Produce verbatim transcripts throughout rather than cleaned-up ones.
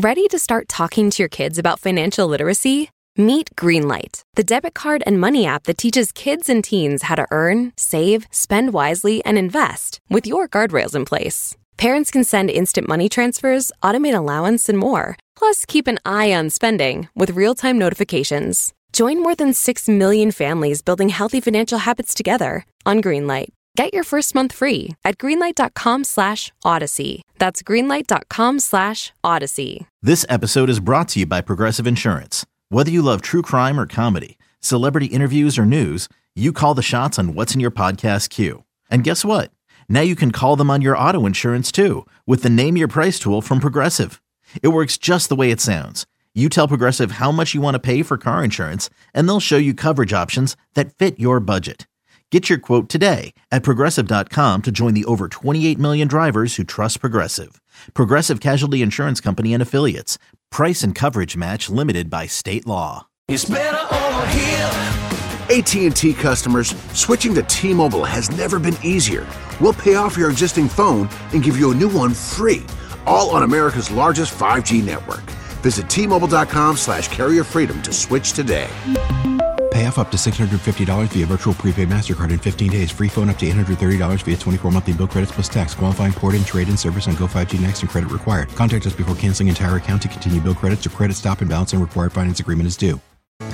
Ready to start talking to your kids about financial literacy? Meet Greenlight, the debit card and money app that teaches kids and teens how to earn, save, spend wisely, and invest with your guardrails in place. Parents can send instant money transfers, automate allowance, and more. Plus, keep an eye on spending with real-time notifications. Join more than six million families building healthy financial habits together on Greenlight. Get your first month free at greenlight.com slash odyssey. That's greenlight.com slash odyssey. This episode is brought to you by Progressive Insurance. Whether you love true crime or comedy, celebrity interviews or news, you call the shots on what's in your podcast queue. And guess what? Now you can call them on your auto insurance too with the Name Your Price tool from Progressive. It works just the way it sounds. You tell Progressive how much you want to pay for car insurance, and they'll show you coverage options that fit your budget. Get your quote today at Progressive dot com to join the over twenty-eight million drivers who trust Progressive. Progressive Casualty Insurance Company and Affiliates. Price and coverage match limited by state law. It's better over here. A T and T customers, switching to T-Mobile has never been easier. We'll pay off your existing phone and give you a new one free, all on America's largest five G network. Visit T-Mobile.com slash carrier freedom to switch today. Pay off up to six hundred fifty dollars via virtual prepaid MasterCard in fifteen days. Free phone up to eight hundred thirty dollars via twenty-four monthly bill credits plus tax. Qualifying port-in, trade-in service on Go five G Next and credit required. Contact us before canceling entire account to continue bill credits or credit stop and balance and required finance agreement is due.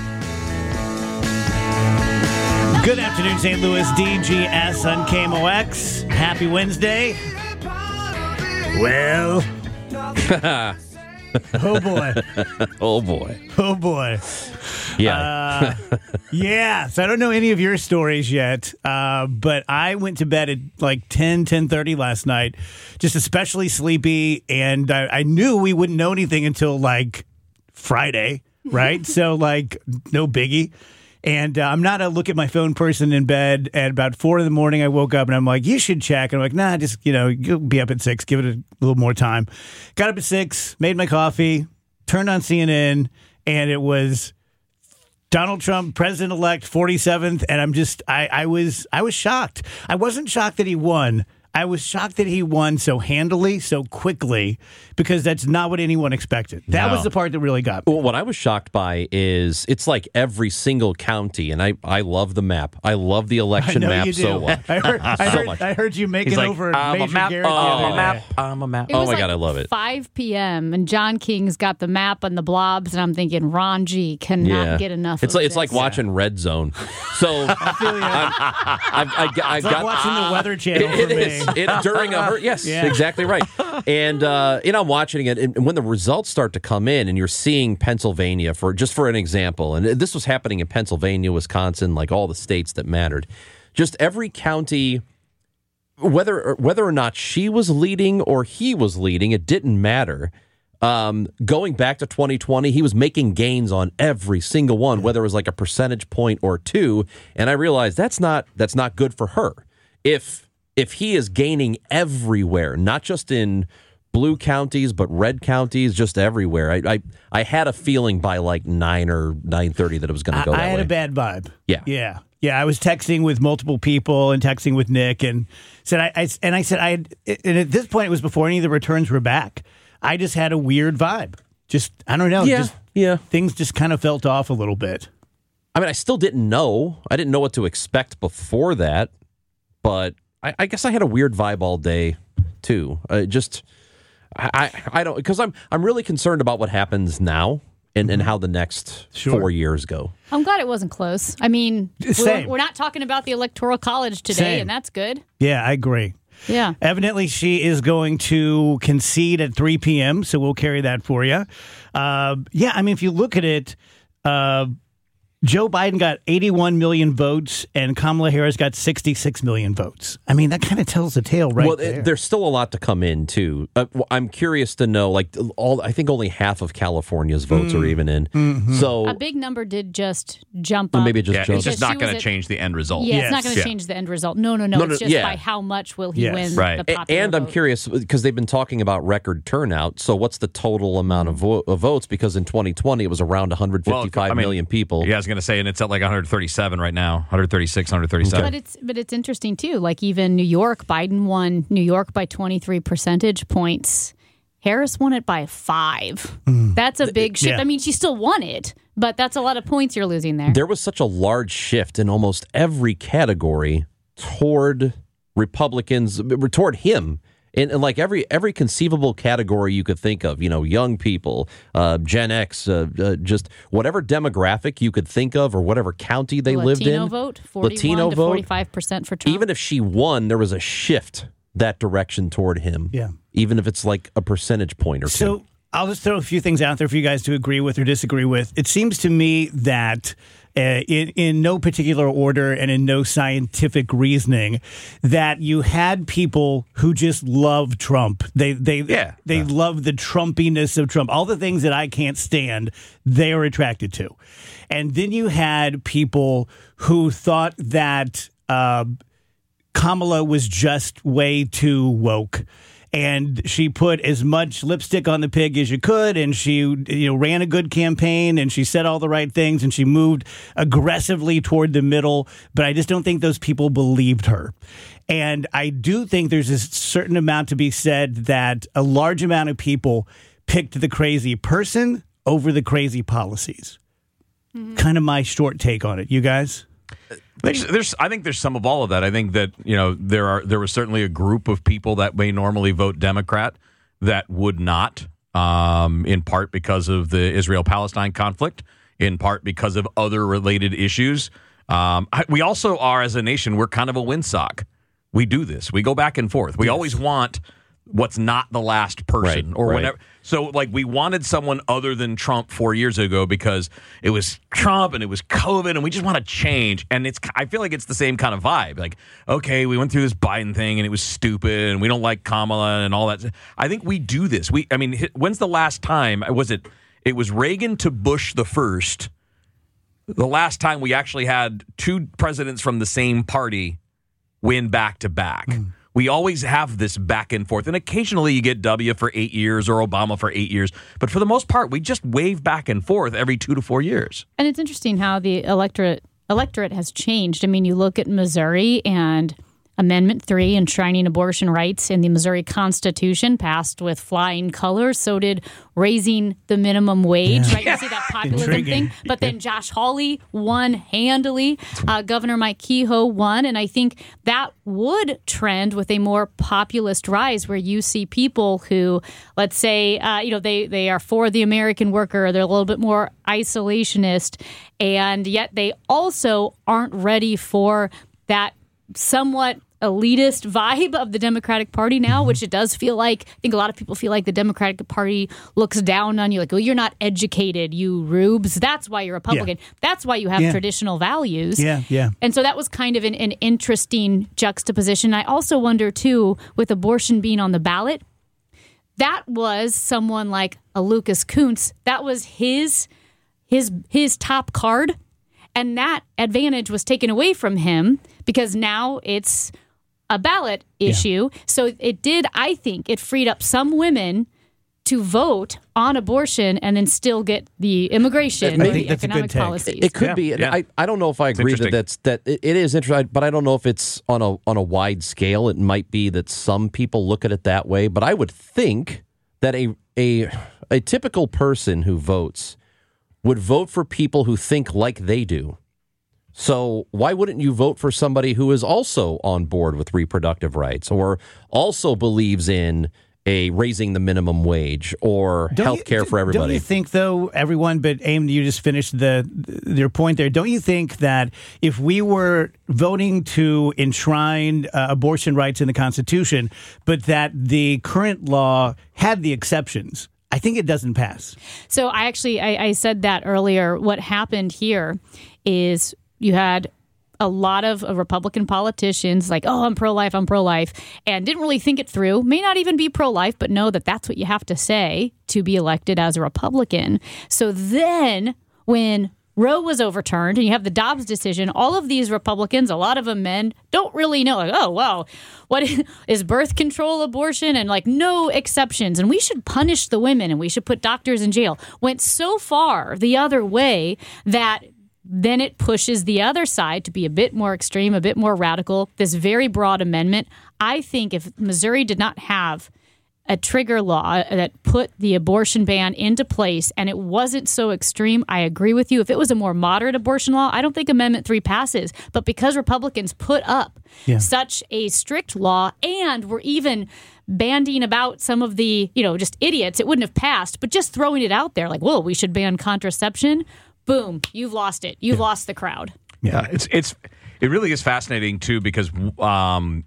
Good afternoon, Saint Louis. D G S on K M O X. Happy Wednesday. Well. Oh, boy. Oh, boy. Oh, boy. Yeah. uh, yeah. So I don't know any of your stories yet, uh, but I went to bed at like ten, ten thirty last night, just especially sleepy, and I, I knew we wouldn't know anything until like Friday, right? So like no biggie. And uh, I'm not a look at my phone person in bed. At about four in the morning, I woke up and I'm like, you should check. And I'm like, nah, just, you know, you'll be up at six. Give it a little more time. Got up at six, made my coffee, turned on C N N, and it was Donald Trump, president-elect, forty-seventh. And I'm just, I, I was, I was shocked. I wasn't shocked that he won. I was shocked that he won so handily, so quickly, because that's not what anyone expected. That No. was the part that really got me. Well, what I was shocked by is it's like every single county, and I, I love the map. I love the election I know map you do. so well. I heard, I, So heard, much. I heard you making He's like, over I'm a Major map, Garrett the I'm other a map, day. I'm a map. It Oh was my like God, I love it. five p.m. and John King's got the map and the blobs, and I'm thinking Ron G cannot Yeah. get enough. It's of like it's like this. watching Red Zone. So I feel you. I'm, I've, I, I It's got like watching the Weather Channel It, for it me. is. It, during a hur- yes, Yeah. exactly right. And uh, you know, I'm watching it, and when the results start to come in, and you're seeing Pennsylvania for just for an example, and this was happening in Pennsylvania, Wisconsin, like all the states that mattered. Just every county, whether whether or not she was leading or he was leading, it didn't matter. Um, going back to twenty twenty, he was making gains on every single one, whether it was like a percentage point or two. And I realized that's not that's not good for her. If if he is gaining everywhere, not just in blue counties, but red counties, just everywhere, I I, I had a feeling by like nine or nine thirty that it was going to go I, that I had way. a bad vibe. Yeah. Yeah. Yeah. I was texting with multiple people and texting with Nick and said, I, I and I said, I had, and at this point, it was before any of the returns were back. I just had a weird vibe. Just, I don't know. Yeah, Just, yeah. Things just kind of felt off a little bit. I mean, I still didn't know. I didn't know what to expect before that, but I, I guess I had a weird vibe all day too. Uh, just, I, I, I don't because I'm I'm really concerned about what happens now and, and how the next Sure. four years go. I'm glad it wasn't close. I mean, Same. we're, we're not talking about the Electoral College today, Same. and that's good. Yeah, I agree. Yeah. Evidently, she is going to concede at three p.m., so we'll carry that for you. Uh, yeah, I mean, if you look at it, uh, Joe Biden got eighty-one million votes, and Kamala Harris got sixty-six million votes. I mean, that kind of tells the tale right well, there. there's still a lot to come in too. Uh, well, I'm curious to know, like, all I think only half of California's votes Mm. are even in. Mm-hmm. So A big number did just jump Well, up. maybe it just Yeah, jumped. it's just Because not she going to was at- change the end result. Yeah, Yes. it's not going to Yeah. change the end result. No, no, no. No, no, it's just yeah. by how much will he Yes. win Right. the A- popular and I'm vote. curious because they've been talking about record turnout. So what's the total amount of, vo- of votes? Because in twenty twenty it was around one hundred fifty-five Well, I mean, million people. Yeah, I was going to say, and it's at like one hundred thirty-seven right now, one thirty-six, one thirty-seven. But it's but it's interesting too. Like even New York, Biden won New York by twenty-three percentage points, Harris won it by five. Mm. That's a big shift. Yeah. I mean, she still won it, but that's a lot of points you're losing there. There was such a large shift in almost every category toward Republicans, toward him. In, in like every every conceivable category you could think of, you know, young people, uh, Gen X, uh, uh, just whatever demographic you could think of or whatever county they Latino lived in. Latino vote, forty-one Latino to vote, forty-five percent for Trump. Even if she won, there was a shift that direction toward him. Yeah. Even if it's like a percentage point or so, two. I'll just throw a few things out there for you guys to agree with or disagree with. It seems to me that uh, in, in no particular order and in no scientific reasoning, that you had people who just love Trump. They they Yeah. they Yeah. love the Trumpiness of Trump. All the things that I can't stand, they are attracted to. And then you had people who thought that uh, Kamala was just way too woke. And she put as much lipstick on the pig as you could, and she, you know, ran a good campaign, and she said all the right things, and she moved aggressively toward the middle. But I just don't think those people believed her. And I do think there's a certain amount to be said that a large amount of people picked the crazy person over the crazy policies. Mm-hmm. Kind of my short take on it. You guys? There's, there's, I think there's some of all of that. I think that, you know, there are there was certainly a group of people that may normally vote Democrat that would not, um, in part because of the Israel-Palestine conflict, in part because of other related issues. Um, I, we also are, as a nation, we're kind of a windsock. We do this. We go back and forth. We Yes. always want what's not the last person Right, or right. whatever. So, like, we wanted someone other than Trump four years ago because it was Trump and it was COVID, and we just want to change. And it's, I feel like it's the same kind of vibe. Like, okay, we went through this Biden thing and it was stupid, and we don't like Kamala and all that. I think we do this. We, I mean, when's the last time? Was it? It was Reagan to Bush the first. The last time we actually had two presidents from the same party win back to back. Mm. We always have this back and forth, and occasionally you get W for eight years or Obama for eight years. But for the most part, we just wave back and forth every two to four years. And it's interesting how the electorate electorate has changed. I mean, you look at Missouri and Amendment three, enshrining abortion rights in the Missouri Constitution, passed with flying colors. So did raising the minimum wage. Yeah. Right? You see that populism Intriguing. thing. But then Josh Hawley won handily. Uh, Governor Mike Kehoe won. And I think that would trend with a more populist rise where you see people who, let's say, uh, you know, they, they are for the American worker. They're a little bit more isolationist. And yet they also aren't ready for that somewhat elitist vibe of the Democratic Party now, which it does feel like. I think a lot of people feel like the Democratic Party looks down on you, like, well, you're not educated, you rubes. That's why you're Republican. Yeah. That's why you have yeah. traditional values. Yeah, yeah. And so that was kind of an, an interesting juxtaposition. I also wonder, too, with abortion being on the ballot, that was someone like a Lucas Kuntz. That was his his his top card. And that advantage was taken away from him because now it's a ballot issue. Yeah. So it did, I think, it freed up some women to vote on abortion and then still get the immigration I or think the that's a good economic take. policies. It could Yeah, be. yeah. I, I don't know if I agree that that's that it, it is interesting, but I don't know if it's on a on a wide scale. It might be that some people look at it that way, but I would think that a a a typical person who votes would vote for people who think like they do. So why wouldn't you vote for somebody who is also on board with reproductive rights or also believes in a raising the minimum wage or health care for everybody? Don't you think, though, everyone, but Aim, you just finished the your point there. Don't you think that if we were voting to enshrine uh, abortion rights in the Constitution, but that the current law had the exceptions, I think it doesn't pass? So I actually, I, I said that earlier. What happened here is you had a lot of uh, Republican politicians like, oh, I'm pro-life, I'm pro-life, and didn't really think it through, may not even be pro-life, but know that that's what you have to say to be elected as a Republican. So then when Roe was overturned and you have the Dobbs decision, all of these Republicans, a lot of them men, don't really know, like, oh, wow, what is, is birth control abortion? And like no exceptions. And we should punish the women and we should put doctors in jail. Went so far the other way that then it pushes the other side to be a bit more extreme, a bit more radical, this very broad amendment. I think if Missouri did not have a trigger law that put the abortion ban into place and it wasn't so extreme, I agree with you. If it was a more moderate abortion law, I don't think Amendment three passes. But because Republicans put up yeah. such a strict law and were even bandying about some of the, you know, just idiots, it wouldn't have passed. But just throwing it out there like, whoa, we should ban contraception. Boom, you've lost it. You've yeah. lost the crowd. Yeah, it's it's it really is fascinating, too, because um,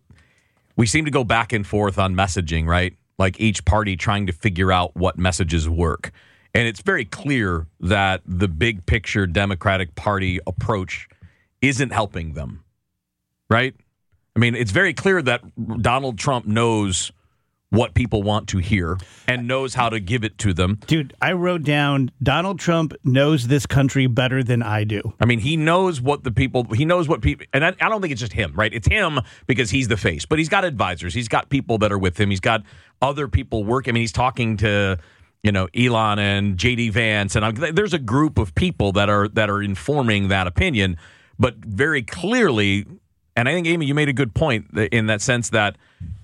we seem to go back and forth on messaging, right? Like each party trying to figure out what messages work. And it's very clear that the big picture Democratic Party approach isn't helping them, right? I mean, it's very clear that Donald Trump knows what people want to hear and knows how to give it to them. Dude, I wrote down Donald Trump knows this country better than I do. I mean, he knows what the people, he knows what people, and I, I don't think it's just him, right? It's him because he's the face, but he's got advisors. He's got people that are with him. He's got other people working. I mean, he's talking to, you know, Elon and J D Vance, and I'm, there's a group of people that are that are informing that opinion, but very clearly, and I think, Amy, you made a good point in that sense that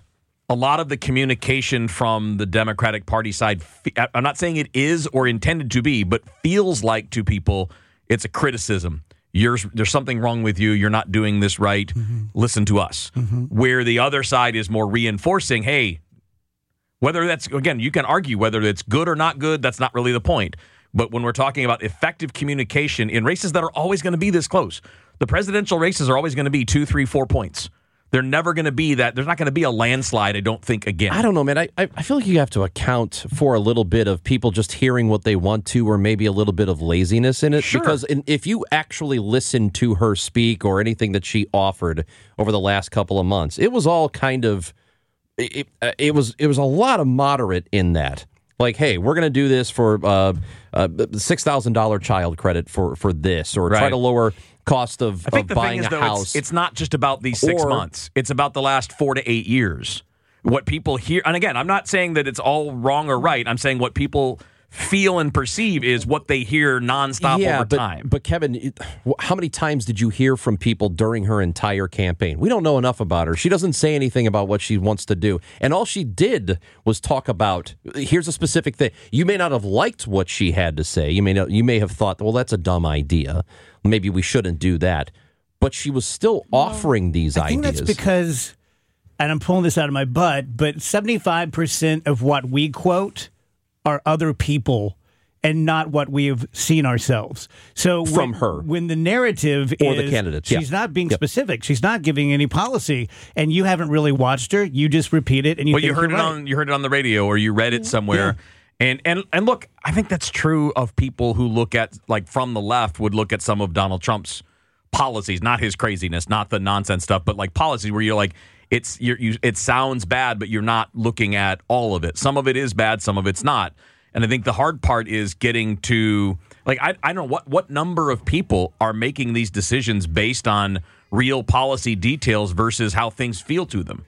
a lot of the communication from the Democratic Party side, I'm not saying it is or intended to be, but feels like to people it's a criticism. You're, there's something wrong with you. You're not doing this right. Mm-hmm. Listen to us. Mm-hmm. Where the other side is more reinforcing, hey, whether that's, again, you can argue whether it's good or not good. That's not really the point. But when we're talking about effective communication in races that are always going to be this close, the presidential races are always going to be two, three, four points. They're never going to be that. There's not going to be a landslide, I don't think, again. I don't know, man. I, I feel like you have to account for a little bit of people just hearing what they want to, or maybe a little bit of laziness in it. Sure. Because in, if you actually listen to her speak or anything that she offered over the last couple of months, it was all kind of, it, it was it was a lot of moderate in that. Like, hey, we're going to do this for uh, uh, six thousand dollars child credit for, for this, or right. try to lower cost of, I think of the buying thing is, a though, house. It's, it's not just about these six or, months. It's about the last four to eight years. What people hear, and again, I'm not saying that it's all wrong or right. I'm saying what people feel and perceive is what they hear nonstop yeah, over but, time. But Kevin, it, how many times did you hear from people during her entire campaign? We don't know enough about her. She doesn't say anything about what she wants to do. And all she did was talk about, here's a specific thing. You may not have liked what she had to say. You may not, you may have thought, well, that's a dumb idea. Maybe we shouldn't do that. But she was still offering these I think ideas. That's because, and I'm pulling this out of my butt, but seventy-five percent of what we quote are other people and not what we have seen ourselves. So from when, her, when the narrative or is the candidates, she's yeah. not being yep. specific. She's not giving any policy, and you haven't really watched her. You just repeat it, and you. Well, think you heard you're it right. on you heard it on the radio, or you read it somewhere. Yeah. And and and look, I think that's true of people who look at, like, from the left would look at some of Donald Trump's policies, not his craziness, not the nonsense stuff, but like policies where you're like, it's you're, you it sounds bad, but you're not looking at all of it. Some of it is bad, some of it's not. And I think the hard part is getting to, like, I I don't know what what number of people are making these decisions based on real policy details versus how things feel to them.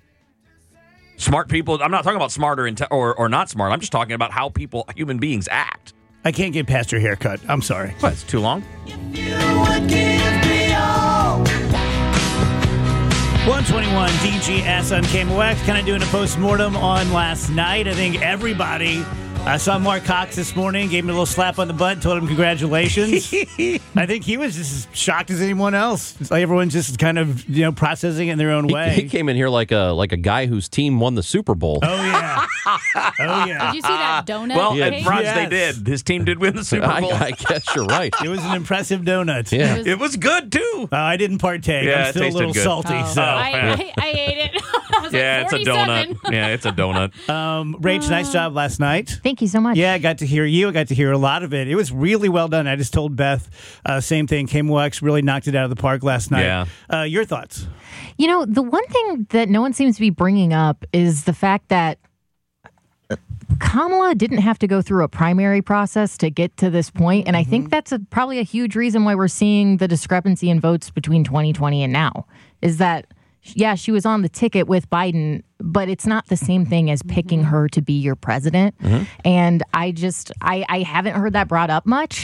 Smart people, I'm not talking about smarter and or, or not smart. I'm just talking about how people, human beings, act. I can't get past your haircut. I'm sorry. What, it's too long? one twenty-one D G S on K M O X. Kind of doing a postmortem on last night. I think everybody. I saw Mark Cox this morning, gave him a little slap on the butt, told him congratulations. I think he was just as shocked as anyone else. It's like everyone's just kind of, you know, processing it in their own he, way. He came in here like a like a guy whose team won the Super Bowl. Oh yeah, oh yeah. Did you see that donut? Well, cake? at Bronx Yes. they did. His team did win the Super Bowl. I, I guess you're right. It was an impressive donut. Yeah. It was- It was good too. Uh, I didn't partake. Yeah, I'm it still a tasted little good. salty. Oh, So, I, yeah. I, I ate it. I was Yeah, like it's a forty-seven. donut. Yeah, it's a donut. um, Rach, nice job last night. Thank you so much. Yeah, I got to hear you. I got to hear a lot of it. It was really well done. I just told Beth, uh, same thing. K M O X really knocked it out of the park last night. Yeah. Uh, your thoughts? You know, the one thing that no one seems to be bringing up is the fact that Kamala didn't have to go through a primary process to get to this point, and I think that's a, probably a huge reason why we're seeing the discrepancy in votes between twenty twenty and now, is that, yeah, she was on the ticket with Biden, but it's not the same thing as picking her to be your president. Mm-hmm. And I just, I, I haven't heard that brought up much.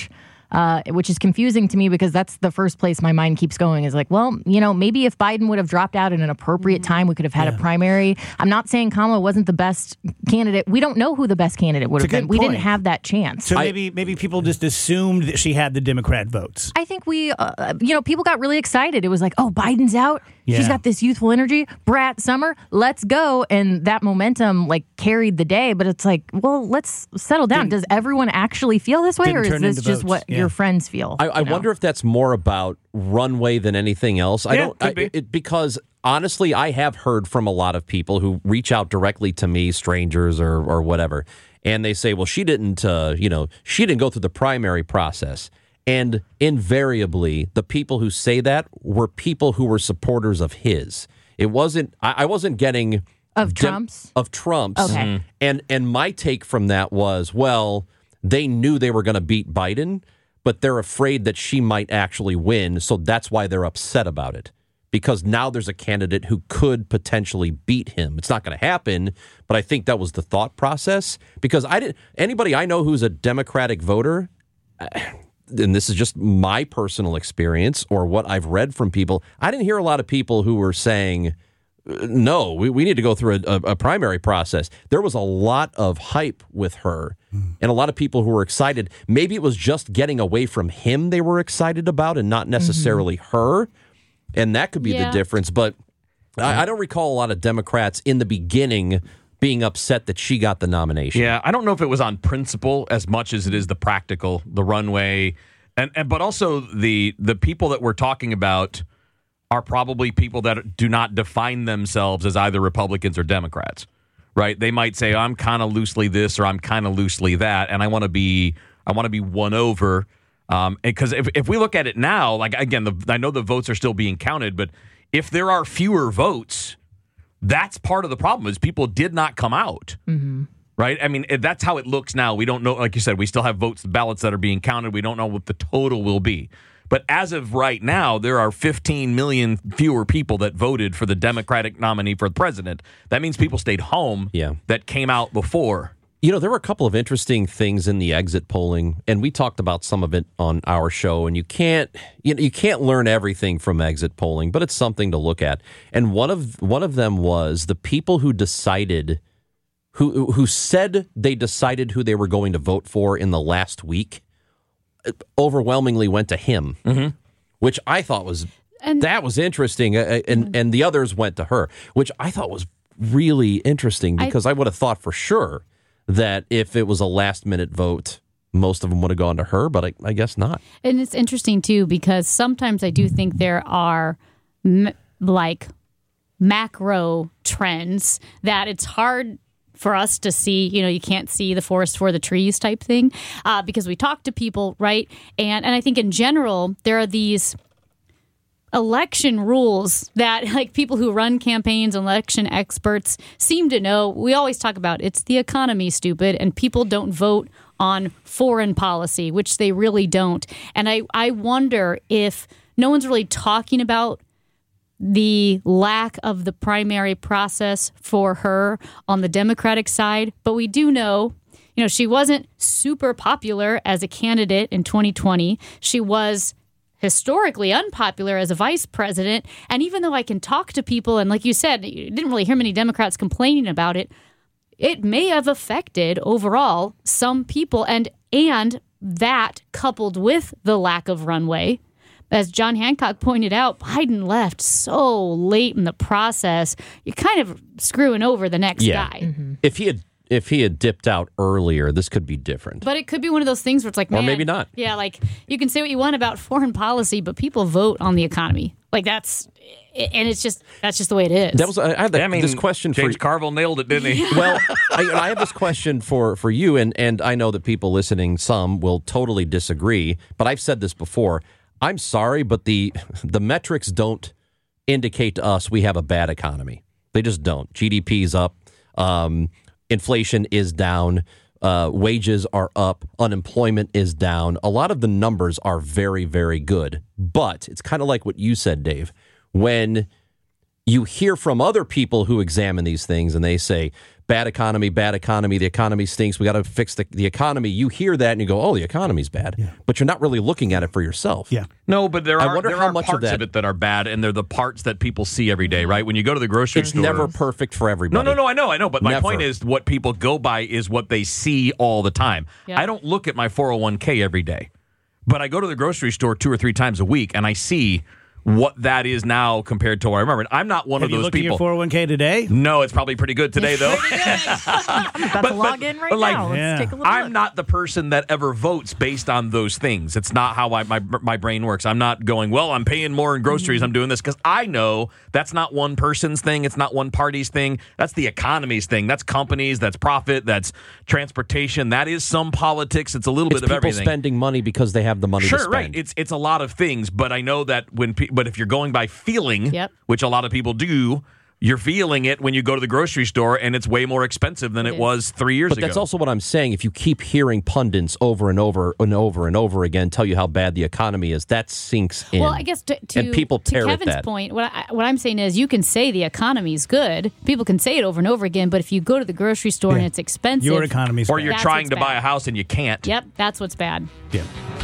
uh, which is confusing to me because that's the first place my mind keeps going is like, well, you know, maybe if Biden would have dropped out at an appropriate time, we could have had Yeah. a primary. I'm not saying Kamala wasn't the best candidate. We don't know who the best candidate would It's have a been. good We point. didn't have that chance. So maybe maybe people just assumed that she had the Democrat votes. I think we, uh, you know, people got really excited. It was like, oh, Biden's out. Yeah. She's got this youthful energy. Brat Summer, let's go. And that momentum like carried the day. But it's like, well, let's settle down. Didn't- Does everyone actually feel this way? didn't Or is turn this into just votes. what Yeah. your friends feel? I, I you know? wonder if that's more about runway than anything else. I Yeah, don't could I, be. It, because honestly, I have heard from a lot of people who reach out directly to me, strangers or or whatever, and they say, "Well, she didn't, uh, you know, she didn't go through the primary process." And invariably, the people who say that were people who were supporters of his. It wasn't. I, I wasn't getting Of dem- Trump's? of Trump's. Okay. Mhm. And and my take from that was, well, they knew they were going to beat Biden, but they're afraid that she might actually win, so that's why they're upset about it. Because now there's a candidate who could potentially beat him. It's not going to happen, but I think that was the thought process. Because I didn't. Anybody I know who's a Democratic voter, and this is just my personal experience or what I've read from people, I didn't hear a lot of people who were saying, no, we, we need to go through a, a, a primary process. There was a lot of hype with her and a lot of people who were excited. Maybe it was just getting away from him they were excited about and not necessarily her. And that could be Yeah. the difference. But I, I don't recall a lot of Democrats in the beginning being upset that she got the nomination. Yeah, I don't know if it was on principle as much as it is the practical, the runway, and, and but also the the people that we're talking about are probably people that do not define themselves as either Republicans or Democrats, right? They might say, I'm kind of loosely this or I'm kind of loosely that, and I want to be I want to be won over. Um, because if if we look at it now, like again, the, I know the votes are still being counted, but if there are fewer votes, that's part of the problem is people did not come out. Mm-hmm. Right? I mean, it- that's how it looks now. We don't know, like you said, we still have votes, ballots that are being counted. We don't know what the total will be. But as of right now, there are fifteen million fewer people that voted for the Democratic nominee for the president. That means people stayed home Yeah. that came out before. You know, there were a couple of interesting things in the exit polling, and we talked about some of it on our show. And you can't, you know, you can't learn everything from exit polling, but it's something to look at. And one of one of them was the people who decided, who who said they decided who they were going to vote for in the last week, overwhelmingly went to him, Mm-hmm. which I thought was And- that was interesting. Uh, and and the others went to her, which I thought was really interesting because I, I would have thought for sure that if it was a last minute vote, most of them would have gone to her, but I, I guess not. And it's interesting, too, because sometimes I do think there are m- like macro trends that it's hard for us to see. You know, you can't see the forest for the trees type thing uh, because we talk to people, right? And, and I think in general, there are these election rules that like people who run campaigns, election experts seem to know. We always talk about it's the economy, stupid, and people don't vote on foreign policy, which they really don't. And I, I wonder if no one's really talking about the lack of the primary process for her on the Democratic side, but we do know, you know, she wasn't super popular as a candidate in twenty twenty. She was historically unpopular as a vice president. And even though I can talk to people, and like you said, you didn't really hear many Democrats complaining about it, it may have affected overall some people. And and that coupled with the lack of runway, as John Hancock pointed out, Biden left so late in the process, you're kind of screwing over the next Yeah. guy. Mm-hmm. If he had if he had dipped out earlier, this could be different. But it could be one of those things where it's like, Or man, maybe not. Yeah, like you can say what you want about foreign policy, but people vote on the economy. Like that's, and it's just that's just the way it is. That was I had that, I mean, this question James for Carville nailed it, didn't he? Well, I, I have this question for, for you, and, and I know that people listening, some will totally disagree, but I've said this before. I'm sorry, but the the metrics don't indicate to us we have a bad economy. They just don't. G D P's up, um, inflation is down, uh, wages are up, unemployment is down. A lot of the numbers are very, very good. But it's kind of like what you said, Dave. When you hear from other people who examine these things and they say, bad economy, bad economy, the economy stinks, we got to fix the, the economy. You hear that and you go, oh, the economy's bad. Yeah. But you're not really looking at it for yourself. Yeah. No, but there I are, wonder there how are much of parts of, that- it that are bad, and they're the parts that people see every day, right? When you go to the grocery It's store. never perfect for everybody. No, no, no, I know, I know. But my Never. point is what people go by is what they see all the time. Yeah. I don't look at my four oh one k every day, but I go to the grocery store two or three times a week, and I see what that is now compared to what I remember. I'm not one Have of you those looked at people. your four oh one k today? No, it's probably pretty good today, though. I'm about But- to log but- in right but like- now. Let's Yeah. take a little I'm look. not the person that ever votes based on those things. It's not how I, my my brain works. I'm not going, well, I'm paying more in groceries. I'm doing this because I know that's not one person's thing. It's not one party's thing. That's the economy's thing. That's companies. That's profit. That's transportation. That is some politics. It's a little It's bit of people everything. spending money because they have the money to Sure, spend. right. It's it's a lot of things, but I know that when pe- but if you're going by feeling, Yep. which a lot of people do, you're feeling it when you go to the grocery store, and it's way more expensive than it, It is. was three years But ago. that's also what I'm saying. If you keep hearing pundits over and over and over and over again tell you how bad the economy is, that sinks in. Well, I guess to, to, and people to parrot Kevin's that. point, what, I, what I'm saying is you can say the economy's good. People can say it over and over again, but if you go to the grocery store and Yeah. it's expensive. Your economy's or bad. you're That's trying what's to buy bad. a house and you can't. Yep, that's what's bad. Yeah.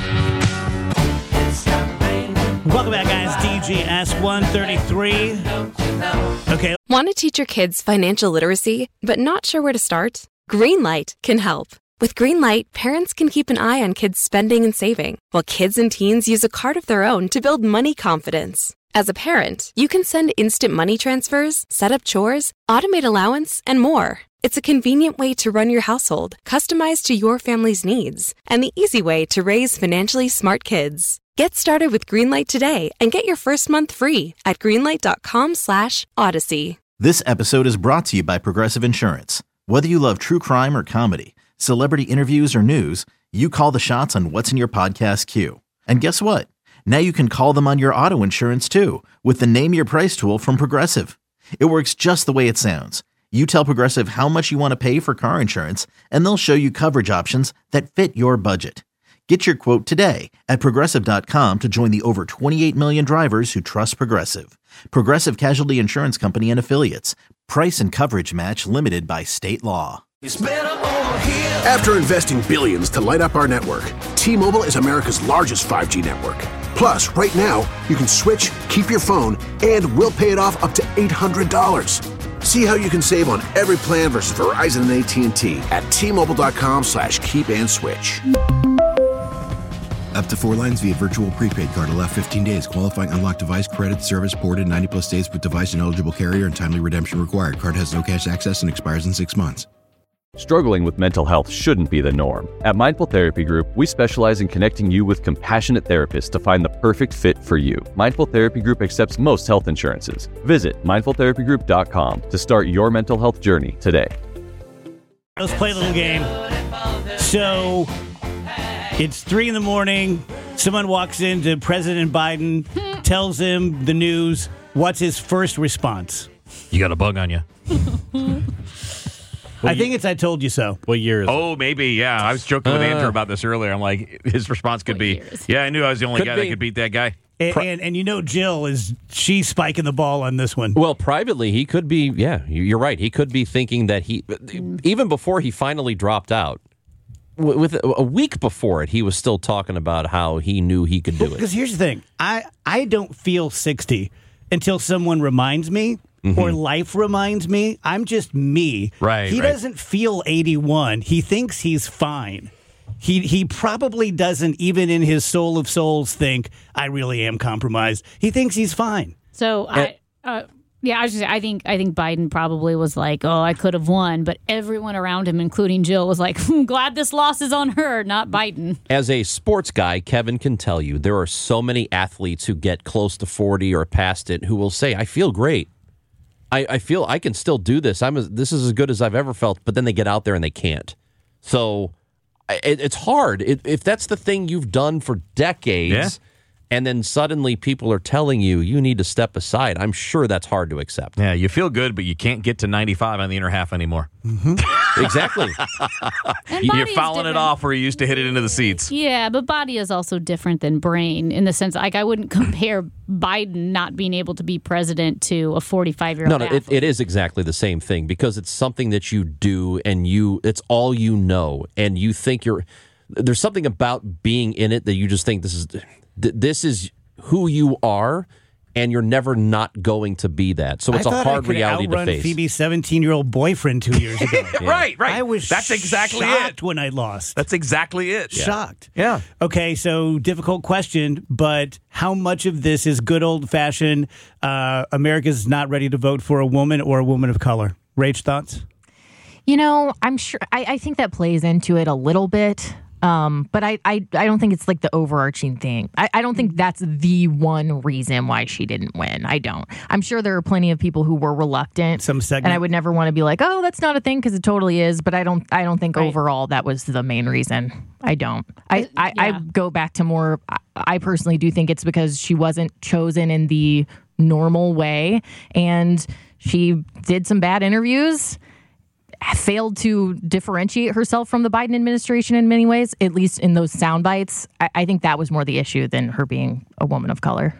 Welcome back, guys. D J S one thirty-three. Okay. Want to teach your kids financial literacy, but not sure where to start? Greenlight can help. With Greenlight, parents can keep an eye on kids' spending and saving, while kids and teens use a card of their own to build money confidence. As a parent, you can send instant money transfers, set up chores, automate allowance, and more. It's a convenient way to run your household, customized to your family's needs, and the easy way to raise financially smart kids. Get started with Greenlight today and get your first month free at greenlight.com slash odyssey. This episode is brought to you by Progressive Insurance. Whether you love true crime or comedy, celebrity interviews or news, you call the shots on what's in your podcast queue. And guess what? Now you can call them on your auto insurance too with the Name Your Price tool from Progressive. It works just the way it sounds. You tell Progressive how much you want to pay for car insurance, and they'll show you coverage options that fit your budget. Get your quote today at Progressive dot com to join the over twenty-eight million drivers who trust Progressive. Progressive Casualty Insurance Company and Affiliates. Price and coverage match limited by state law. It's better over here. After investing billions to light up our network, T-Mobile is America's largest five G network. Plus, right now, you can switch, keep your phone, and we'll pay it off up to eight hundred dollars. See how you can save on every plan versus Verizon and A T and T at T-Mobile.com slash keep and switch. Up to four lines via virtual prepaid card. Allow fifteen days. Qualifying unlocked device credit service ported ninety plus days with device and eligible carrier and timely redemption required. Card has no cash access and expires in six months. Struggling with mental health shouldn't be the norm. At Mindful Therapy Group, we specialize in connecting you with compassionate therapists to find the perfect fit for you. Mindful Therapy Group accepts most health insurances. Visit mindful therapy group dot com to start your mental health journey today. Let's play a little game. So it's three in the morning. Someone walks into President Biden, tells him the news. What's his first response? You got a bug on you. I think it's I told you so. What year is it? Oh, maybe, yeah. I was joking with Uh. Andrew about this earlier. I'm like, his response could What be, years? yeah, I knew I was the only Could guy be. that could beat that guy. And, and and you know Jill is she's spiking the ball on this one. Well, privately, he could be, yeah, you're right. He could be thinking that he, even before he finally dropped out, w- with a week before it, he was still talking about how he knew he could do Because it. here's the thing, I I don't feel sixty until someone reminds me. Mm-hmm. Or life reminds me. I'm just me. Right, He right. doesn't feel eighty-one. He thinks he's fine. He he probably doesn't, even in his soul of souls, think I really am compromised. He thinks he's fine. So I, uh, yeah, I was just say, I think I think Biden probably was like, oh, I could have won, but everyone around him, including Jill, was like, hmm, glad this loss is on her, not Biden. As a sports guy, Kevin can tell you there are so many athletes who get close to forty or past it who will say, I feel great. I, I feel I can still do this. I'm as, this is as good as I've ever felt, but then they get out there and they can't. So I- it, it's hard. It, if that's the thing you've done for decades, and then suddenly people are telling you you need to step aside, I'm sure that's hard to accept. Yeah, you feel good, but you can't get to ninety-five on the inner half anymore. Mm-hmm. Exactly. You're fouling it off where you used to hit it into the seats. Yeah, but body is also different than brain in the sense, like, I wouldn't compare Biden not being able to be president to a forty-five-year-old No, no, it, it is exactly the same thing because it's something that you do and you it's all you know, and you think you're there's something about being in it that you just think this is this is who you are, and you're never not going to be that. So it's I a thought hard I could reality to outrun face. Phoebe's seventeen-year-old boyfriend two years ago. Yeah. Right, right. I was That's exactly shocked it. when I lost. That's exactly it. Shocked. Yeah. Okay, so difficult question, but how much of this is good old-fashioned uh, America's not ready to vote for a woman or a woman of color? Rach, thoughts? You know, I'm sure, I, I think that plays into it a little bit. Um, but I, I, I don't think it's like the overarching thing. I, I don't think that's the one reason why she didn't win. I don't. I'm sure there are plenty of people who were reluctant. Some segment. And I would never want to be like, oh, that's not a thing, because it totally is. But I don't I don't think Right. overall that was the main reason. I don't. I, I, I yeah. go back to more, I, I personally do think it's because she wasn't chosen in the normal way. And she did some bad interviews, failed to differentiate herself from the Biden administration in many ways, at least in those sound bites. I, I think that was more the issue than her being a woman of color.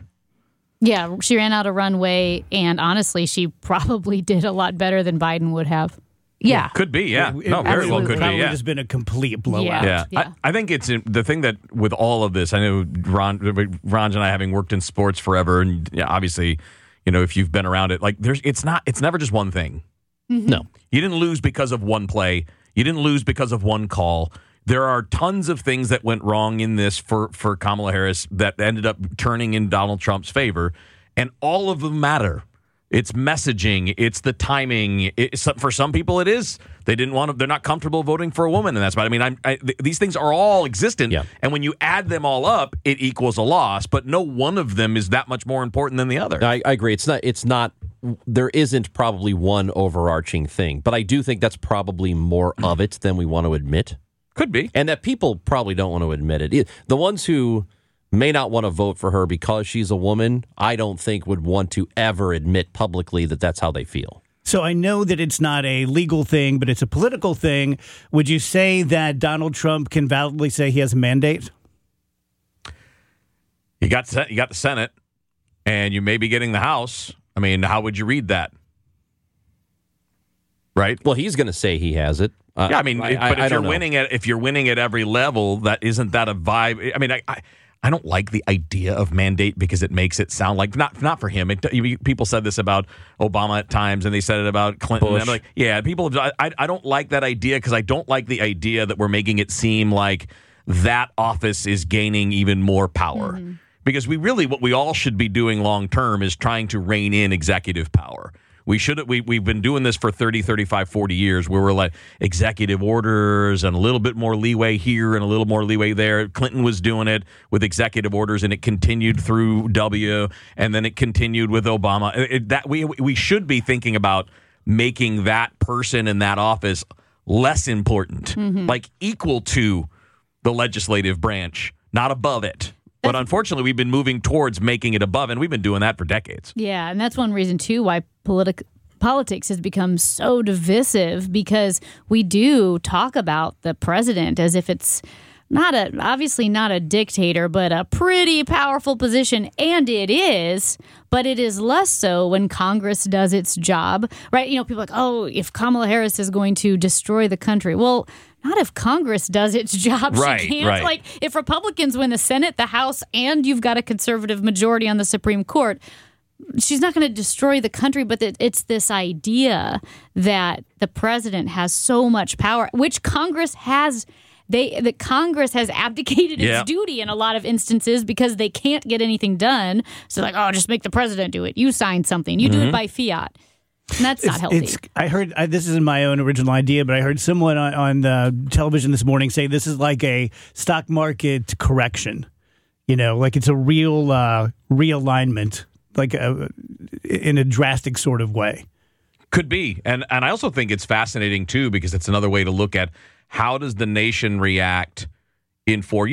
Yeah, she ran out of runway, and honestly, she probably did a lot better than Biden would have. Yeah. Could be, yeah. It- no, very well it could be, probably yeah. has been a complete blowout. Yeah. Yeah, Yeah. I, I think it's in- the thing that with all of this, I know Ron, Ron and I, having worked in sports forever, and yeah, obviously, you know, if you've been around it, like there's, it's not, it's never just one thing. No. You didn't lose because of one play. You didn't lose because of one call. There are tons of things that went wrong in this for, for Kamala Harris that ended up turning in Donald Trump's favor, and all of them matter. It's messaging. It's the timing. It's, for some people, it is. They didn't want to. They're not comfortable voting for a woman, and that's why. I mean, I'm, I, th- these things are all existent, Yeah. and when you add them all up, it equals a loss. But no one of them is that much more important than the other. I, I agree. It's not. It's not. There isn't probably one overarching thing, but I do think that's probably more of it than we want to admit, Could be. and that people probably don't want to admit it. The ones who may not want to vote for her because she's a woman, I don't think would want to ever admit publicly that that's how they feel. So I know that it's not a legal thing, but it's a political thing. Would you say that Donald Trump can validly say he has a mandate? You got the, you got the Senate, and you may be getting the House. I mean, how would you read that? Right? Well, he's going to say he has it. Uh, Yeah, I mean, I, if- I- but I if you're don't know. winning at if you're winning at every level, that isn't that a vibe? I mean, I, I I don't like the idea of mandate because it makes it sound like not not for him. It, you- people said this about Obama at times, and they said it about Clinton. Bush. And I'm like, yeah, people. I I don't like that idea because I don't like the idea that we're making it seem like that office is gaining even more power. Because we really, what we all should be doing long term is trying to rein in executive power. We should we we've been doing this for thirty, thirty-five, forty years where we're like executive orders and a little bit more leeway here and a little more leeway there. Clinton was doing it with executive orders, and it continued through W, and then it continued with Obama. It, that we we should be thinking about making that person in that office less important, like equal to the legislative branch, not above it. But unfortunately, we've been moving towards making it above, and we've been doing that for decades. Yeah, and that's one reason, too, why politic- politics has become so divisive, because we do talk about the president as if it's not a, obviously not a dictator, but a pretty powerful position, and it is, but it is less so when Congress does its job, right? You know, people are like, oh, if Kamala Harris is going to destroy the country. Well, not if Congress does its job. Right, she can't. right. Like, if Republicans win the Senate, the House, and you've got a conservative majority on the Supreme Court, she's not going to destroy the country, but it's this idea that the president has so much power, which Congress has. They that Congress has abdicated its Yeah. duty in a lot of instances because they can't get anything done. So, like, oh, just make the president do it. You sign something. You do it by fiat. And that's not healthy. It's, I heard I, this isn't my own original idea, but I heard someone on, on uh, television this morning say this is like a stock market correction. You know, like it's a real uh, realignment, like a, in a drastic sort of way. Could be. And and I also think it's fascinating, too, because it's another way to look at how does the nation react in four years.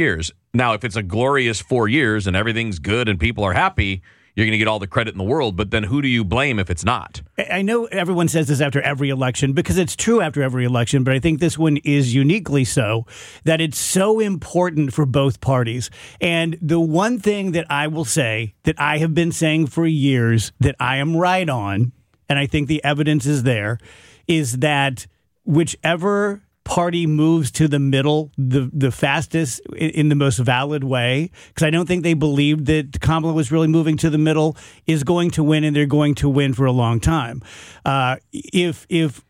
Now, if it's a glorious four years and everything's good and people are happy, you're going to get all the credit in the world. But then who do you blame if it's not? I know everyone says this after every election because it's true after every election, but I think this one is uniquely so, that it's so important for both parties. And the one thing that I will say that I have been saying for years that I am right on, and I think the evidence is there, is that whichever party moves to the middle the the fastest in, in the most valid way, because I don't think they believed that Kamala was really moving to the middle, is going to win, and they're going to win for a long time. Uh, if if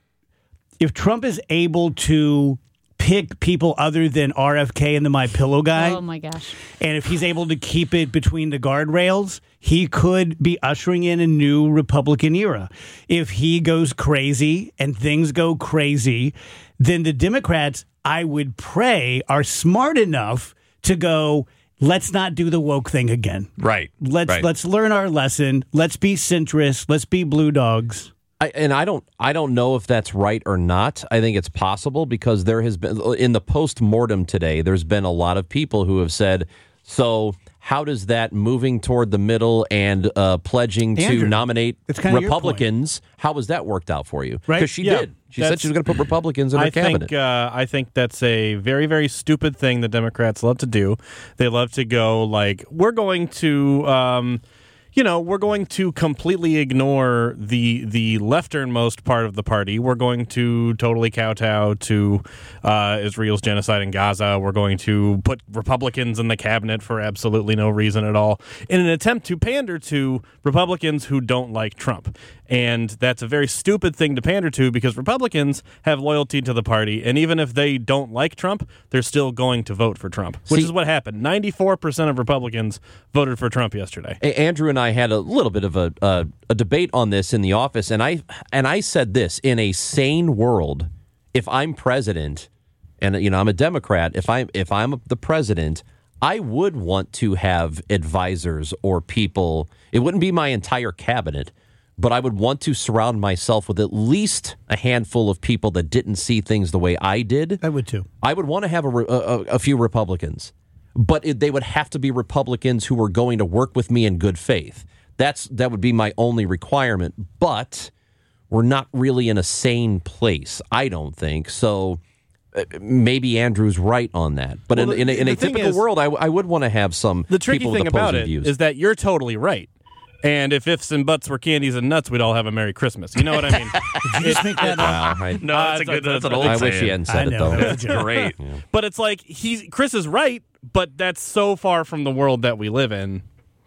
if Trump is able to pick people other than R F K and the My Pillow guy, oh my gosh, and if he's able to keep it between the guardrails, he could be ushering in a new Republican era. If he goes crazy and things go crazy, then the Democrats, I would pray, are smart enough to go, let's not do the woke thing again. Right. Let's right. let's learn our lesson. Let's be centrist. Let's be blue dogs. I, and I don't, I don't know if that's right or not. I think it's possible because there has been in the post-mortem today. There's been a lot of people who have said, "So how does that moving toward the middle and uh, pledging Andrew, to nominate it's kind of Republicans? How has that worked out for you?" Right? Because she Yeah, did. She said she was going to put Republicans in her I cabinet. think uh, I think that's a very, very stupid thing the Democrats love to do. They love to go like, we're going to, um, you know, we're going to completely ignore the the lefternmost part of the party. We're going to totally kowtow to uh, Israel's genocide in Gaza. We're going to put Republicans in the cabinet for absolutely no reason at all in an attempt to pander to Republicans who don't like Trump. And that's a very stupid thing to pander to because Republicans have loyalty to the party. And even if they don't like Trump, they're still going to vote for Trump, which See, is what happened. ninety-four percent of Republicans voted for Trump yesterday. A- Andrew and I had a little bit of a, a a debate on this in the office, and I and I said this: in a sane world, if I'm president, and you know I'm a Democrat, if I'm if I'm the president, I would want to have advisors or people. It wouldn't be my entire cabinet, but I would want to surround myself with at least a handful of people that didn't see things the way I did. I would too. I would want to have a, a, a few Republicans, but it, they would have to be Republicans who were going to work with me in good faith. That's that would be my only requirement. But we're not really in a sane place, I don't think. So uh, maybe Andrew's right on that. But Well, in, the, in, a, in the a thing typical is, world, I, I would want to have some the tricky people thing with about opposing it views. is that you're totally right. And if ifs and buts were candies and nuts, we'd all have a Merry Christmas. You know what I mean? Did you just make that up? Wow, I, No, that's a good. That's an old I saying. wish he hadn't said I it, know. though. That's great. But it's like he's Chris is right, but that's so far from the world that we live in.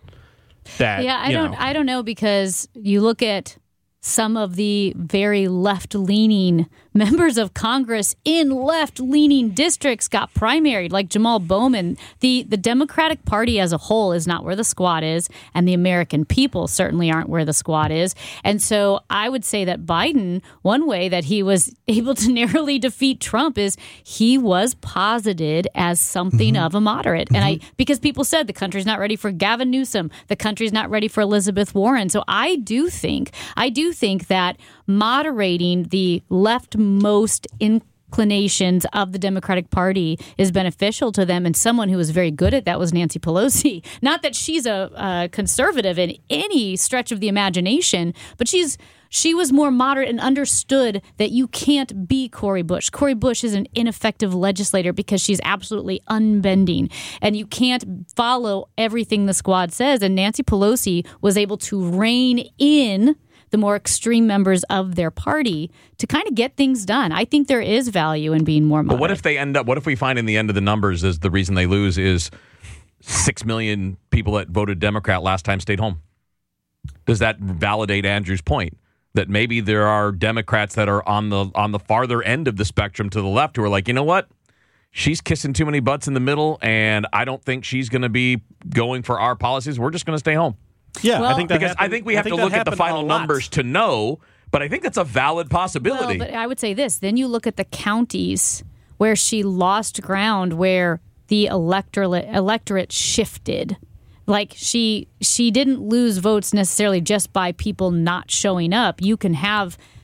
That Yeah, I you don't know. I don't know because you look at some of the very left-leaning members of Congress in left-leaning districts got primaried, like Jamal Bowman. The the Democratic Party as a whole is not where the squad is, and the American people certainly aren't where the squad is. And so I would say that Biden, one way that he was able to narrowly defeat Trump is he was posited as something Mm-hmm. of a moderate. And I because people said the country's not ready for Gavin Newsom, the country's not ready for Elizabeth Warren. So I do think, I do think that moderating the leftmost inclinations of the Democratic Party is beneficial to them. And someone who was very good at that was Nancy Pelosi. Not that she's a, a conservative in any stretch of the imagination, but she's she was more moderate and understood that you can't be Cori Bush. Cori Bush is an ineffective legislator because she's absolutely unbending, and you can't follow everything the squad says. And Nancy Pelosi was able to rein in the more extreme members of their party to kind of get things done. I think there is value in being more moderate. But what if they end up? What if we find in the end of the numbers is the reason they lose is six million people that voted Democrat last time stayed home? Does that validate Andrew's point that maybe there are Democrats that are on the on the farther end of the spectrum to the left who are like, you know what? She's kissing too many butts in the middle, and I don't think she's going to be going for our policies. We're just going to stay home. Yeah, Well- I think that Because happened- I think we I have think to that look at the happened final a lot. numbers to know, but I think that's a valid possibility. Well, but I would say this. Then you look at the counties where she lost ground, where the electorate electorate shifted. Like she she didn't lose votes necessarily just by people not showing up. You can have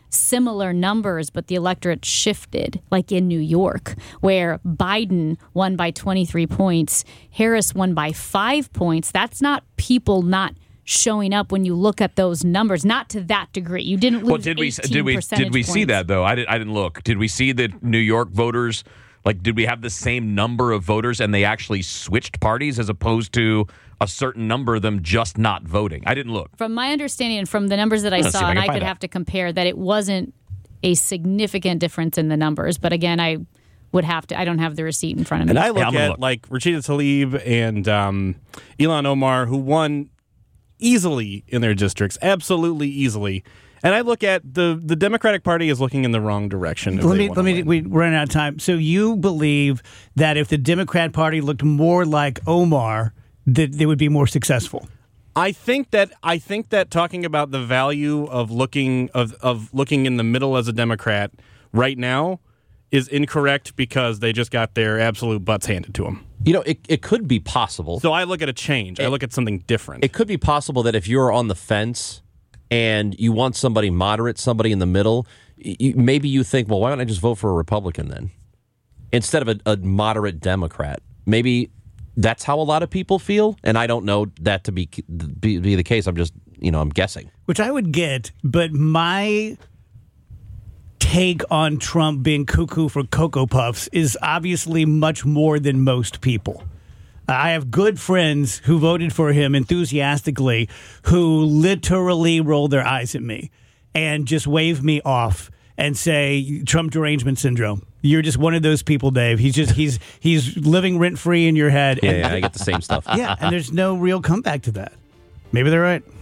similar numbers, but the electorate shifted, like in New York, where Biden won by twenty-three points, Harris won by five points. That's not people not showing up when you look at those numbers, not to that degree. You didn't lose well, did we did we did we see that though? I did I didn't look. Did we see the New York voters? Like, did we have the same number of voters and they actually switched parties as opposed to a certain number of them just not voting? I didn't look. From my understanding and from the numbers that I Let's saw, I and I could out. have to compare, that it wasn't a significant difference in the numbers. But again, I would have to, I don't have the receipt in front of me. And I look yeah, at look. like Rashida Tlaib and um, Ilhan Omar, who won easily in their districts, absolutely easily. And I look at the the Democratic Party is looking in the wrong direction. if Let they me wanna let me. win. We run out of time. So you believe that if the Democrat Party looked more like Omar, that they would be more successful? I think that I think that talking about the value of looking of of looking in the middle as a Democrat right now is incorrect because they just got their absolute butts handed to them. You know, it, it could be possible. So I look at a change. I look at something different. It could be possible that if you're on the fence and you want somebody moderate, somebody in the middle, you, maybe you think, well, why don't I just vote for a Republican then? Instead of a, a moderate Democrat. Maybe that's how a lot of people feel, and I don't know that to be, be be the case. I'm just, you know, I'm guessing. Which I would get, but my take on Trump being cuckoo for Cocoa Puffs is obviously much more than most people. I have good friends who voted for him enthusiastically, who literally roll their eyes at me and just wave me off and say, Trump derangement syndrome. You're just one of those people, Dave. He's just he's he's living rent free in your head. Yeah, And- yeah, I get the same stuff. yeah, and there's no real comeback to that. Maybe they're right.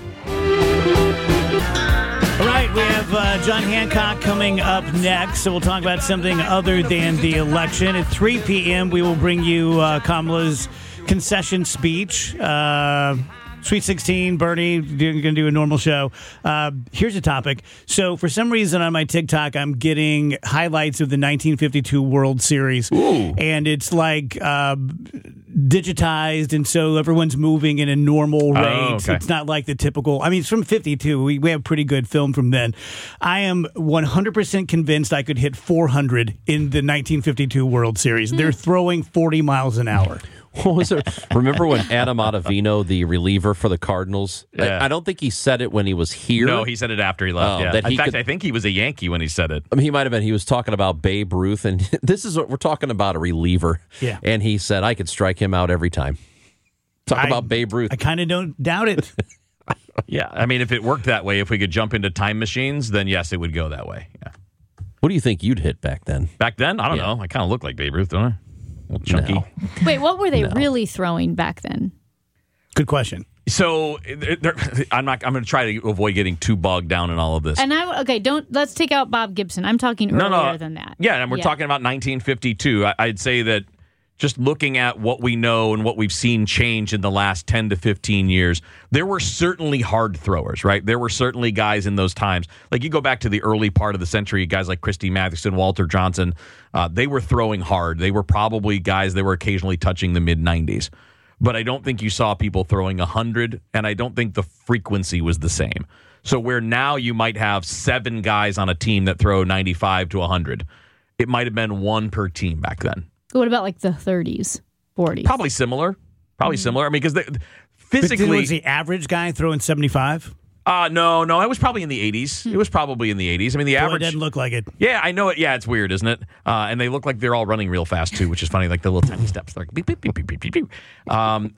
All right, we have uh, John Hancock coming up next, so we'll talk about something other than the election. At three p.m., we will bring you uh, Kamala's concession speech. Uh, Sweet sixteen, Bernie, going to do a normal show. Uh, here's a topic. So for some reason on my TikTok, I'm getting highlights of the nineteen fifty-two World Series. Ooh. And it's like uh, digitized, and so everyone's moving in a normal rate. Oh, okay. It's not like the typical. I mean, it's from fifty-two. We, we have pretty good film from then. I am one hundred percent convinced I could hit four hundred in the nineteen fifty-two World Series. They're throwing forty miles an hour. What was it? Remember when Adam Ottavino, the reliever for the Cardinals, Yeah. I, I don't think he said it when he was here. No, he said it after he left. Oh, yeah. that In he fact, could- I think he was a Yankee when he said it. I mean, he might have been. He was talking about Babe Ruth, and this is what we're talking about, a reliever. Yeah. And he said, I could strike him out every time. Talk I- about Babe Ruth. I kind of don't doubt it. Yeah, I mean, if it worked that way, if we could jump into time machines, then yes, it would go that way. Yeah. What do you think you'd hit back then? Back then, I don't Yeah. know. I kind of look like Babe Ruth, don't I? A little chunky. No. Wait, what were they No. really throwing back then? Good question. So there- there- I'm not. I'm going to try to avoid getting too bogged down in all of this. And I okay, don't let's take out Bob Gibson. I'm talking no, earlier no, than that. Yeah, and we're talking about nineteen fifty-two. I, I'd say that just looking at what we know and what we've seen change in the last ten to fifteen years, there were certainly hard throwers, right? There were certainly guys in those times. Like you go back to the early part of the century, guys like Christy Mathewson, Walter Johnson, uh, they were throwing hard. They were probably guys that were occasionally touching the mid nineties. But I don't think you saw people throwing one hundred, and I don't think the frequency was the same. So where now you might have seven guys on a team that throw ninety-five to one hundred, it might have been one per team back then. What about like the thirties, forties? Probably similar. Probably similar. I mean, because But physically, was the average guy throwing seventy-five? uh, no, no, it was probably in the eighties. It was probably in the eighties. I mean, the Boy, it average. doesn't look like it. Yeah, I know it. Yeah, it's weird, isn't it? Uh, and they look like they're all running real fast too, which is funny. Like the little tiny steps, they're like beep beep beep beep beep beep. beep. Um,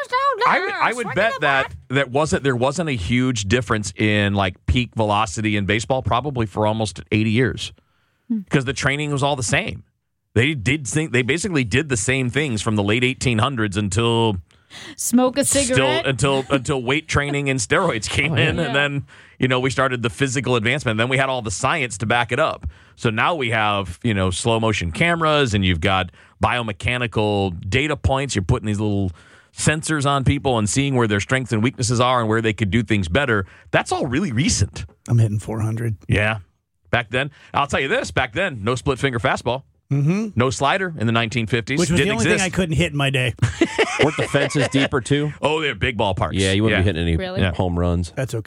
I would, I would bet that that wasn't there wasn't a huge difference in like peak velocity in baseball probably for almost eighty years because the training was all the same. They did think they basically did the same things from the late eighteen hundreds until Smoke a still cigarette. until until weight training and steroids came in, and then you know we started the physical advancement. Then we had all the science to back it up. So now we have you know slow motion cameras, and you've got biomechanical data points. You're putting these little sensors on people and seeing where their strengths and weaknesses are and where they could do things better. That's all really recent. I'm hitting four hundred. Yeah, back then, I'll tell you this: back then, no split finger fastball. Mm-hmm. No slider in the nineteen fifties. Which was Didn't the only exist. thing I couldn't hit in my day. Weren't the fences deeper too? Oh, they're big ballparks. Yeah, you wouldn't be hitting any Really? home runs. That's okay.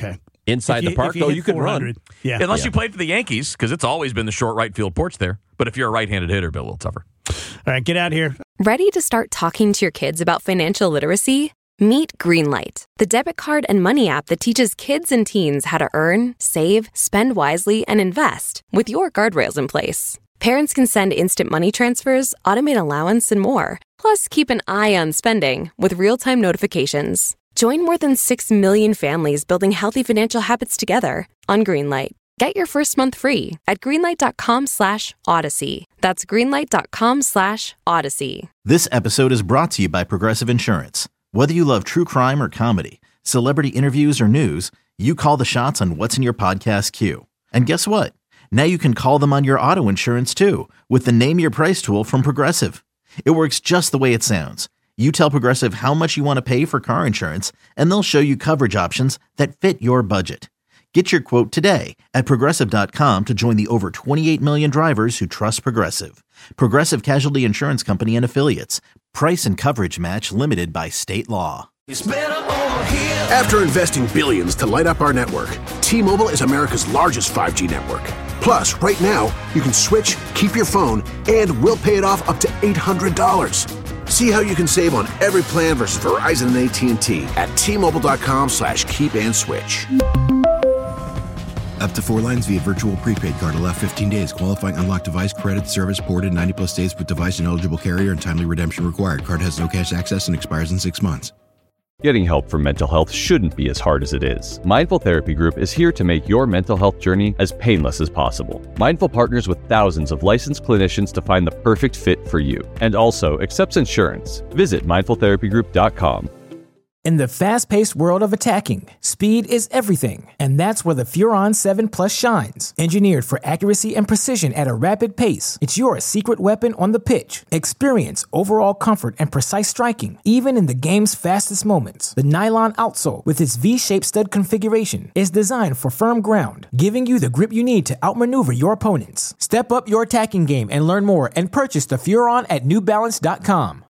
Inside If the park, if oh, hit you can four run. hundred. Yeah. Unless Yeah. you played for the Yankees, because it's always been the short right field porch there. But if you're a right-handed hitter, it'll be a little tougher. All right, get out here. Ready to start talking to your kids about financial literacy? Meet Greenlight, the debit card and money app that teaches kids and teens how to earn, save, spend wisely, and invest with your guardrails in place. Parents can send instant money transfers, automate allowance, and more. Plus, keep an eye on spending with real-time notifications. Join more than six million families building healthy financial habits together on Greenlight. Get your first month free at greenlight.com slash odyssey. That's greenlight.com slash odyssey. This episode is brought to you by Progressive Insurance. Whether you love true crime or comedy, celebrity interviews or news, you call the shots on what's in your podcast queue. And guess what? Now you can call them on your auto insurance too with the Name Your Price tool from Progressive. It works just the way it sounds. You tell Progressive how much you want to pay for car insurance, and they'll show you coverage options that fit your budget. Get your quote today at Progressive dot com to join the over twenty-eight million drivers who trust Progressive. Progressive Casualty Insurance Company and Affiliates. Price and coverage match limited by state law. It's better over here. After investing billions to light up our network, T-Mobile is America's largest five G network. Plus, right now, you can switch, keep your phone, and we'll pay it off up to eight hundred dollars. See how you can save on every plan versus Verizon and A T and T at T-Mobile.com slash keep and switch. Up to four lines via virtual prepaid card. Allow fifteen days. Qualifying unlocked device credit service ported ninety plus days with device and eligible carrier and timely redemption required. Card has no cash access and expires in six months. Getting help for mental health shouldn't be as hard as it is. Mindful Therapy Group is here to make your mental health journey as painless as possible. Mindful partners with thousands of licensed clinicians to find the perfect fit for you, and also accepts insurance. Visit mindful therapy group dot com. In the fast-paced world of attacking, speed is everything, and that's where the Furon seven Plus shines. Engineered for accuracy and precision at a rapid pace, it's your secret weapon on the pitch. Experience overall comfort and precise striking, even in the game's fastest moments. The nylon outsole, with its V-shaped stud configuration, is designed for firm ground, giving you the grip you need to outmaneuver your opponents. Step up your attacking game and learn more and purchase the Furon at new balance dot com.